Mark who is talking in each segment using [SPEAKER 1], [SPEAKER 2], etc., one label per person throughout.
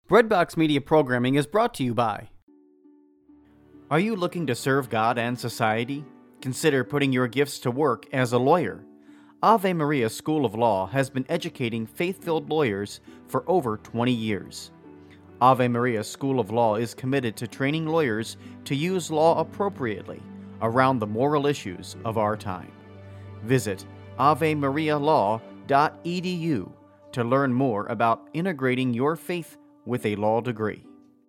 [SPEAKER 1] Breadbox Media programming is brought to you by... Are you looking to serve God and society? Consider putting your gifts to work as a lawyer. Ave Maria School of Law has been educating faith-filled lawyers for over 20 years. Ave Maria School of Law is committed to training lawyers to use law appropriately around the moral issues of our time. Visit avemarialaw.edu to learn more about integrating your faith with a law degree.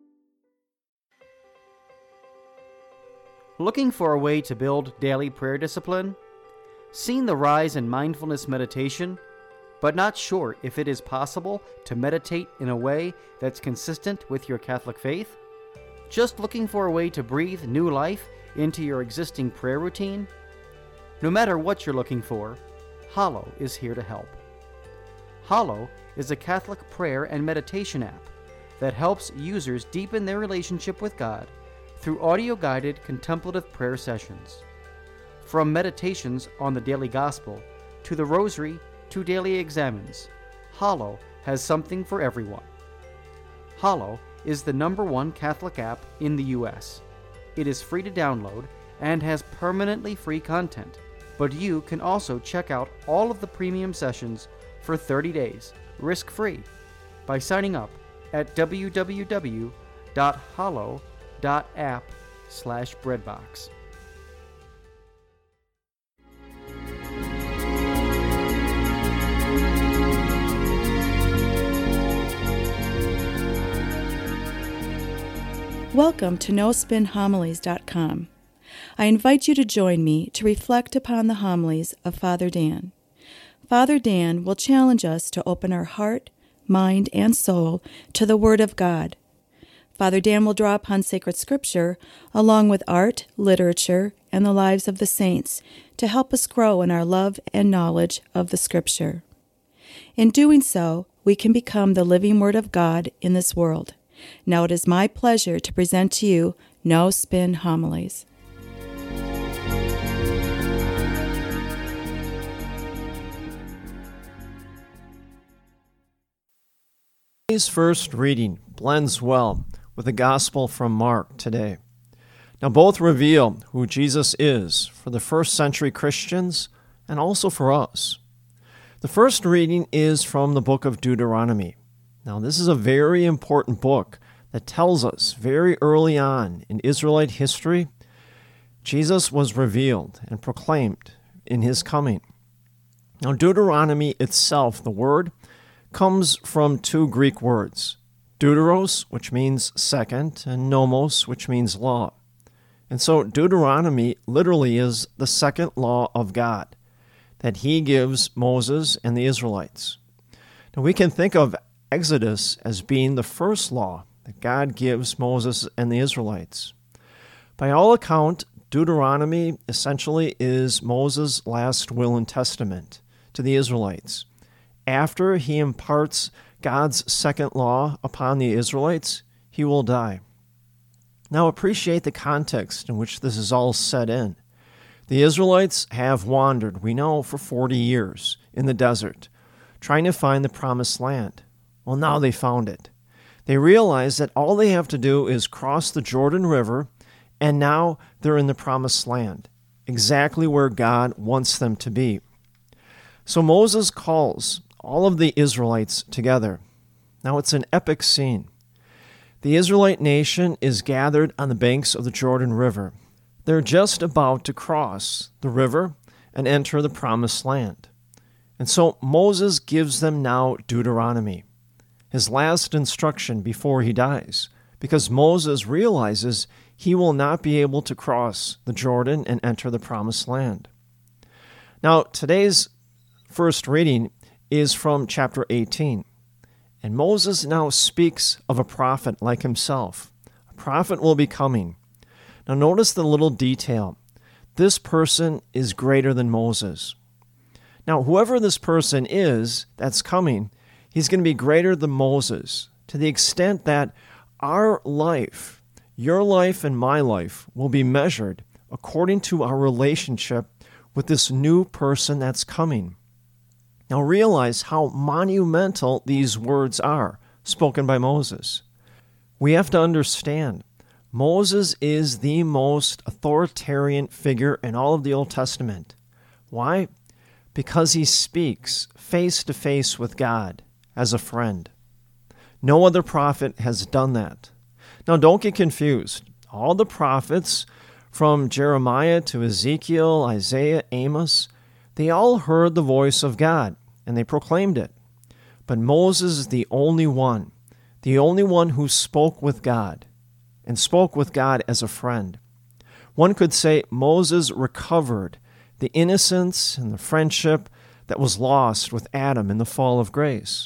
[SPEAKER 1] Looking for a way to build daily prayer discipline? Seen the rise in mindfulness meditation, but not sure if it is possible to meditate in a way that's consistent with your Catholic faith? Just looking for a way to breathe new life into your existing prayer routine? No matter what you're looking for, Hallow is here to help. Hallow is a Catholic prayer and meditation app that helps users deepen their relationship with God through audio-guided contemplative prayer sessions. From meditations on the daily gospel to the rosary to daily examens, Hallow has something for everyone. Hallow is the #1 Catholic app in the U.S. It is free to download and has permanently free content, but you can also check out all of the premium sessions for 30 days, risk-free, by signing up at www.hallow.app/breadbox.
[SPEAKER 2] Welcome to NoSpinHomilies.com. I invite you to join me to reflect upon the homilies of Father Dan. Father Dan will challenge us to open our heart, mind, and soul to the Word of God. Father Dan will draw upon sacred scripture along with art, literature, and the lives of the saints to help us grow in our love and knowledge of the scripture. In doing so, we can become the living Word of God in this world. Now it is my pleasure to present to you No Spin Homilies.
[SPEAKER 3] Today's first reading blends well with the Gospel from Mark today. Now both reveal who Jesus is for the first century Christians and also for us. The first reading is from the book of Deuteronomy. Now this is a very important book that tells us very early on in Israelite history, Jesus was revealed and proclaimed in his coming. Now Deuteronomy itself, the word, comes from two Greek words, deuteros, which means second, and nomos, which means law. And so Deuteronomy literally is the second law of God that he gives Moses and the Israelites. Now we can think of Exodus as being the first law that God gives Moses and the Israelites. By all account, Deuteronomy essentially is Moses' last will and testament to the Israelites. After he imparts God's second law upon the Israelites, he will die. Now appreciate the context in which this is all set in. The Israelites have wandered, we know, for 40 years in the desert, trying to find the promised land. Well, now they found it. They realize that all they have to do is cross the Jordan River, and now they're in the promised land, exactly where God wants them to be. So Moses calls all of the Israelites together. Now it's an epic scene. The Israelite nation is gathered on the banks of the Jordan River. They're just about to cross the river and enter the promised land. And so Moses gives them now Deuteronomy, his last instruction before he dies, because Moses realizes he will not be able to cross the Jordan and enter the promised land. Now, today's first reading is from chapter 18, and Moses now speaks of a prophet like himself. A prophet will be coming. Now, notice the little detail. This person is greater than Moses. Now, whoever this person is that's coming, he's going to be greater than Moses to the extent that our life, your life and my life, will be measured according to our relationship with this new person that's coming. Now realize how monumental these words are spoken by Moses. We have to understand Moses is the most authoritarian figure in all of the Old Testament. Why? Because he speaks face to face with God as a friend. No other prophet has done that. Now, don't get confused. All the prophets, from Jeremiah to Ezekiel, Isaiah, Amos, they all heard the voice of God, and they proclaimed it. But Moses is the only one who spoke with God, and spoke with God as a friend. One could say Moses recovered the innocence and the friendship that was lost with Adam in the fall of grace.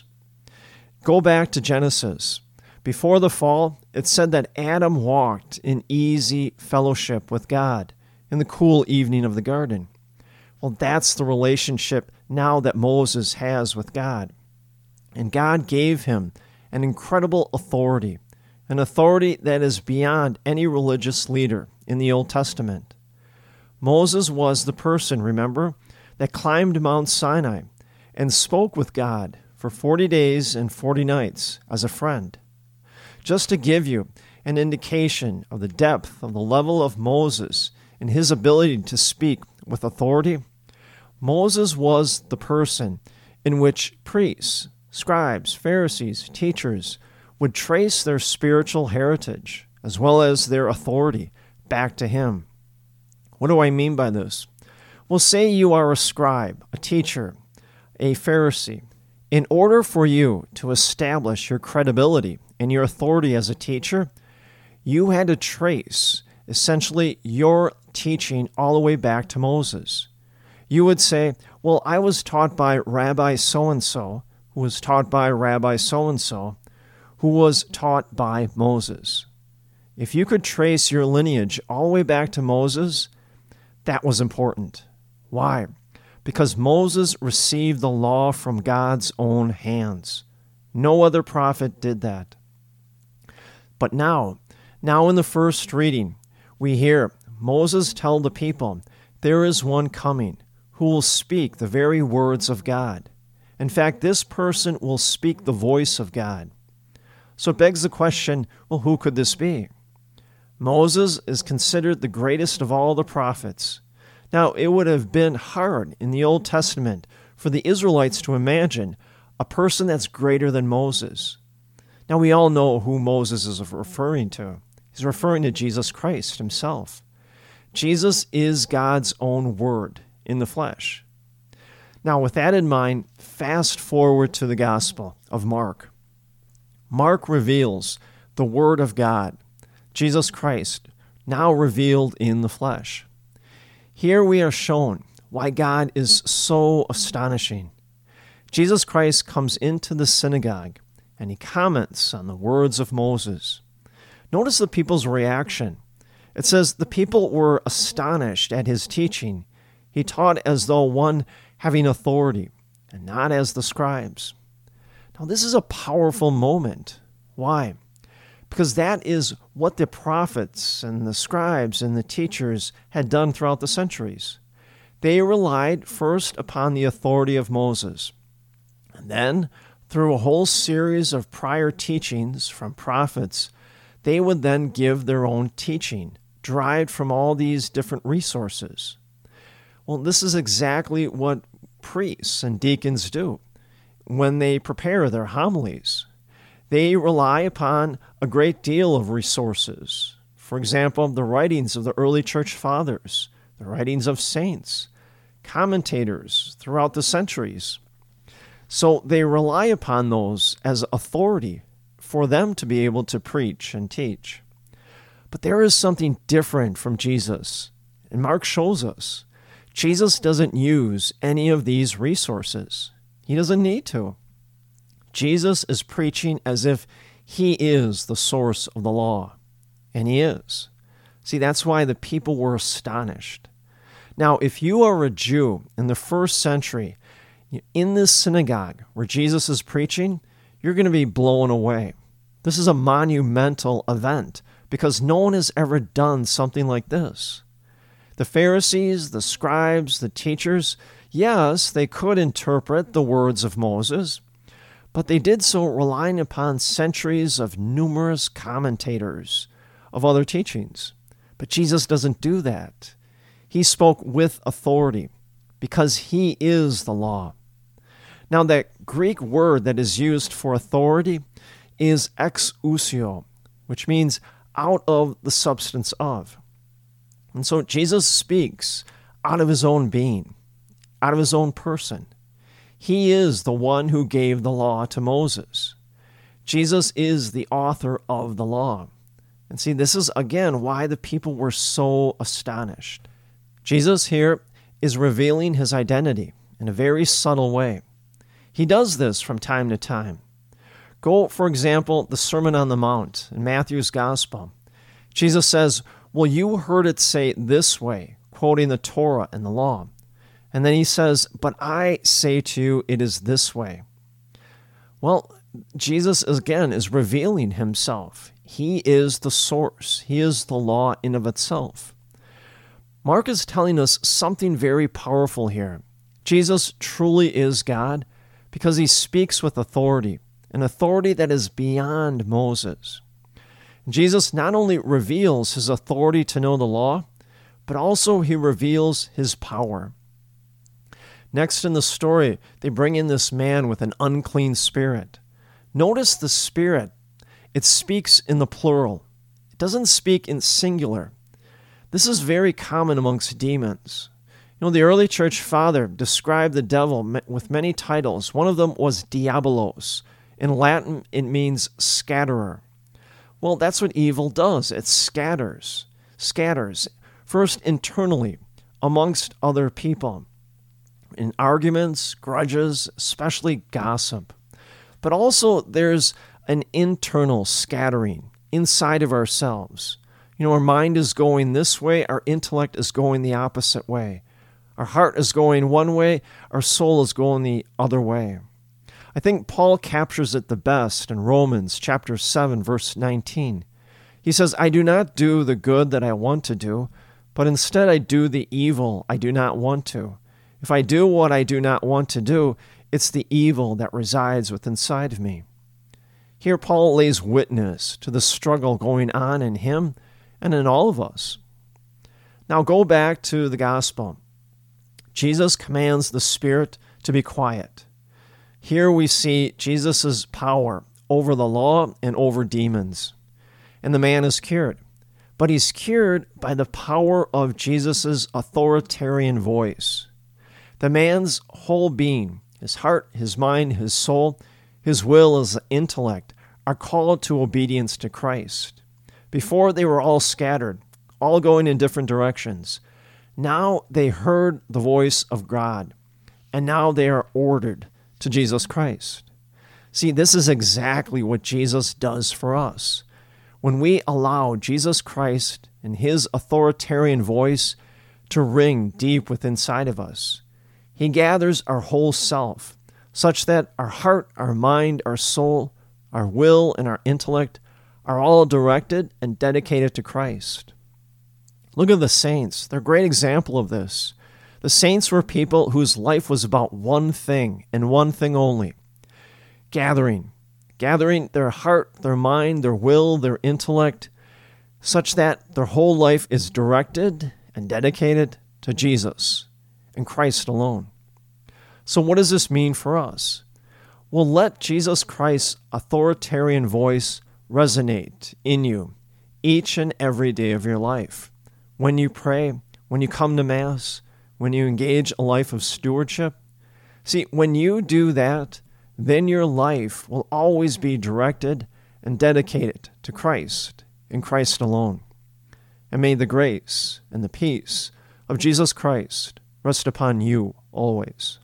[SPEAKER 3] Go back to Genesis. Before the fall, it said that Adam walked in easy fellowship with God in the cool evening of the garden. Well, that's the relationship now that Moses has with God. And God gave him an incredible authority, an authority that is beyond any religious leader in the Old Testament. Moses was the person, remember, that climbed Mount Sinai and spoke with God for 40 days and 40 nights as a friend. Just to give you an indication of the depth of the level of Moses and his ability to speak with authority, Moses was the person in which priests, scribes, Pharisees, teachers would trace their spiritual heritage as well as their authority back to him. What do I mean by this? Well, say you are a scribe, a teacher, a Pharisee. In order for you to establish your credibility and your authority as a teacher, you had to trace essentially your teaching all the way back to Moses. You would say, well, I was taught by Rabbi so-and-so, who was taught by Rabbi so-and-so, who was taught by Moses. If you could trace your lineage all the way back to Moses, that was important. Why? Because Moses received the law from God's own hands. No other prophet did that. But now in the first reading, we hear Moses tell the people, there is one coming who will speak the very words of God. In fact, this person will speak the voice of God. So it begs the question, well, who could this be? Moses is considered the greatest of all the prophets. Now, it would have been hard in the Old Testament for the Israelites to imagine a person that's greater than Moses. Now, we all know who Moses is referring to. He's referring to Jesus Christ himself. Jesus is God's own word in the flesh. Now, with that in mind, fast forward to the Gospel of Mark. Mark reveals the Word of God, Jesus Christ, now revealed in the flesh. Here we are shown why God is so astonishing. Jesus Christ comes into the synagogue and he comments on the words of Moses. Notice the people's reaction. It says the people were astonished at his teaching. He taught as though one having authority and not as the scribes. Now, this is a powerful moment. Why? Because that is what the prophets and the scribes and the teachers had done throughout the centuries. They relied first upon the authority of Moses, and then through a whole series of prior teachings from prophets, they would then give their own teaching, derived from all these different resources. Well, this is exactly what priests and deacons do when they prepare their homilies. They rely upon a great deal of resources. For example, the writings of the early church fathers, the writings of saints, commentators throughout the centuries. So they rely upon those as authority for them to be able to preach and teach. But there is something different from Jesus, and Mark shows us. Jesus doesn't use any of these resources. He doesn't need to. Jesus is preaching as if he is the source of the law, and he is. See, that's why the people were astonished. Now, if you are a Jew in the first century, in this synagogue where Jesus is preaching, you're going to be blown away. This is a monumental event because no one has ever done something like this. The Pharisees, the scribes, the teachers, yes, they could interpret the words of Moses, but they did so relying upon centuries of numerous commentators of other teachings. But Jesus doesn't do that. He spoke with authority because he is the law. Now, that Greek word that is used for authority is exousia, which means out of the substance of. And so Jesus speaks out of his own being, out of his own person. He is the one who gave the law to Moses. Jesus is the author of the law. And see, this is again why the people were so astonished. Jesus here is revealing his identity in a very subtle way. He does this from time to time. Go, for example, the Sermon on the Mount in Matthew's Gospel. Jesus says, "Well, you heard it say this way," quoting the Torah and the law. And then he says, "But I say to you, it is this way." Well, Jesus, again, is revealing himself. He is the source. He is the law in of itself. Mark is telling us something very powerful here. Jesus truly is God because he speaks with authority, an authority that is beyond Moses. Jesus not only reveals his authority to know the law, but also he reveals his power. Next in the story, they bring in this man with an unclean spirit. Notice the spirit. It speaks in the plural. It doesn't speak in singular. This is very common amongst demons. You know, the early church father described the devil with many titles. One of them was diabolos. In Latin, it means scatterer. Well, that's what evil does. It scatters. First internally, amongst other people. In arguments, grudges, especially gossip. But also there's an internal scattering inside of ourselves. You know, our mind is going this way, our intellect is going the opposite way. Our heart is going one way, our soul is going the other way. I think Paul captures it the best in Romans chapter 7, verse 19. He says, "I do not do the good that I want to do, but instead I do the evil I do not want to. If I do what I do not want to do, it's the evil that resides within inside of me." Here Paul lays witness to the struggle going on in him and in all of us. Now go back to the gospel. Jesus commands the spirit to be quiet. Here we see Jesus' power over the law and over demons. And the man is cured. But he's cured by the power of Jesus' authoritarian voice. The man's whole being, his heart, his mind, his soul, his will, his intellect, are called to obedience to Christ. Before they were all scattered, all going in different directions. Now they heard the voice of God, and now they are ordered to Jesus Christ. See, this is exactly what Jesus does for us. When we allow Jesus Christ and his authoritarian voice to ring deep within inside of us, he gathers our whole self, such that our heart, our mind, our soul, our will, and our intellect are all directed and dedicated to Christ. Look at the saints. They're a great example of this. The saints were people whose life was about one thing and one thing only: gathering their heart, their mind, their will, their intellect, such that their whole life is directed and dedicated to Jesus and Christ alone. So what does this mean for us? Well, let Jesus Christ's authoritarian voice resonate in you each and every day of your life. When you pray, when you come to Mass, when you engage a life of stewardship. See, when you do that, then your life will always be directed and dedicated to Christ and Christ alone. And may the grace and the peace of Jesus Christ rest upon you always.